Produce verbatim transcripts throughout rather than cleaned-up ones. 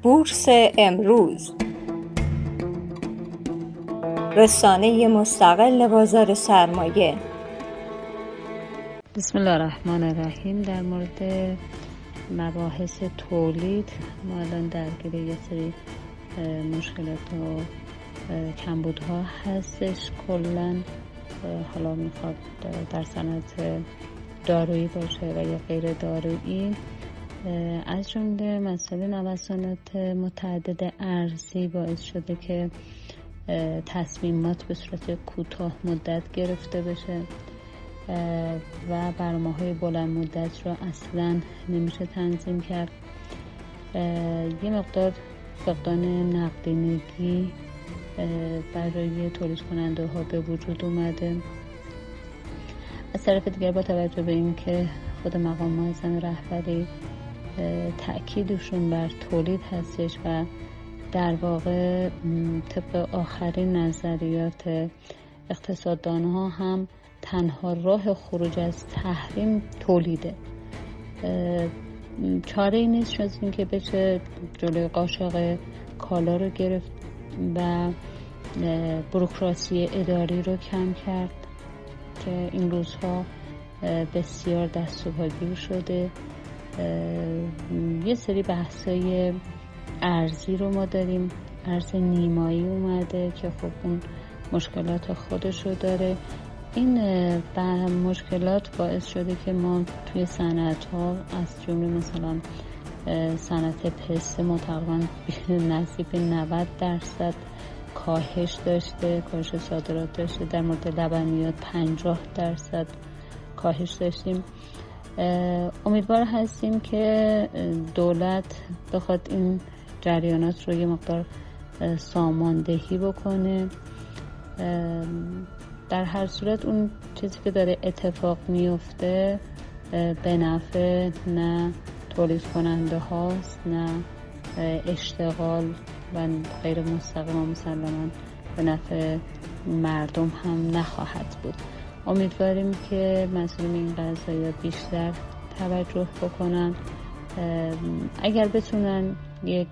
بورس امروز، رسانه مستقل بازار سرمایه. بسم الله الرحمن الرحیم. در مورد مباحث تولید ما الان درگیر یه سری مشکلات و کمبودها هستش. کلا حالا میخواد در صنعت دارویی باشه و یا غیر دارویی، از جمله مسئله نوسانات متعدد ارزی باعث شده که تصمیمات به صورت کوتاه مدت گرفته بشه و برنامه‌های بلند مدت رو اصلاً نمیشه تنظیم کرد. یه مقدار فقدان نقدینگی برای تولید کننده ها به وجود اومده. از طرف دیگر با توجه به این که خود مقام معظم رهبری تأکیدشون بر تولید هستش و در واقع طبق آخرین نظریات اقتصاددان ها هم تنها راه خروج از تحریم تولیده. چاره ای نیست جز این که بشه جلوی قاچاق کالا رو گرفت و بوروکراسی اداری رو کم کرد که این روزها بسیار دست و پاگیر شده. یه سری بحثای ارزی رو ما داریم، ارز نیمایی اومده که خب اون مشکلات خودش رو داره. این مشکلات باعث شده که ما توی صنعت ها از جمله مثلا صنعت پسته ما تقریبا نزدیک به نود درصد کاهش داشته، کاهش صادرات داشته. در مورد لبنیات پنجاه درصد کاهش داشتیم. امیدوار هستیم که دولت بخواد این جریانات رو یه مقدار ساماندهی بکنه. در هر صورت اون چیزی که داره اتفاق میفته به نفع نه تولید کننده هاست، نه اشتغال و غیر مستقیم و مسلماً به نفع مردم هم نخواهد بود. امیدواریم که مسئولین این قضایا بیشتر توجه بکنن. اگر بتونن یک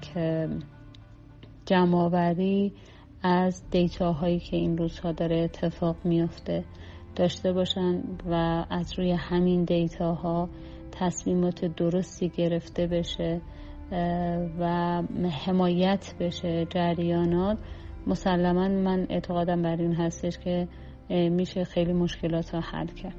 جمع‌آوری از دیتاهایی که این روزها داره اتفاق میفته داشته باشن و از روی همین دیتاها تصمیمات درستی گرفته بشه و حمایت بشه جریانات، مسلماً من اعتقادم بر این هستش که میشه خیلی مشکلات رو حل کرد.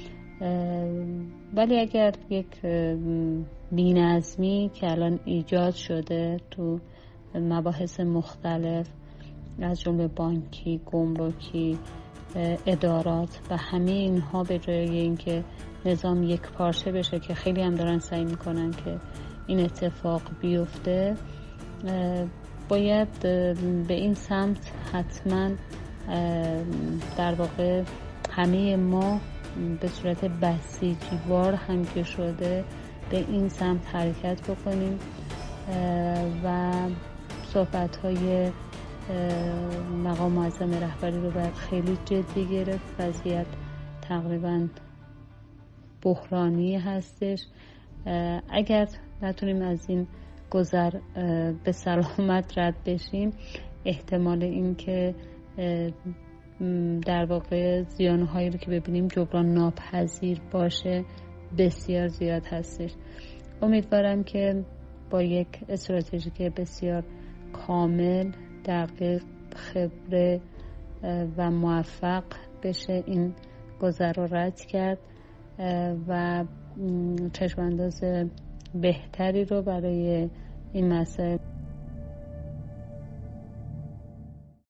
ولی اگر یک بی‌نظمی که الان ایجاد شده تو مباحث مختلف از جمله بانکی، گمرکی، ادارات و همه اینها به جای اینکه نظام یک پارچه بشه که خیلی هم دارن سعی میکنن که این اتفاق بیفته، باید به این سمت حتما در واقع همه ما به صورت بسیجیوار هم که شده به این سمت حرکت بکنیم و صحبت‌های مقام معظم رهبری رو باید خیلی جدی گرفت. وضعیت تقریبا بحرانی هستش. اگر نتونیم از این گذر به سلامت رد بشیم، احتمال این که در واقع زیانهایی رو که ببینیم جبران ناپذیر باشه بسیار زیاد هستش. امیدوارم که با یک استراتژی که بسیار کامل، دقیق، خبره و موفق بشه این گذر رو رد کرد و چشمانداز بهتری رو برای این مسائل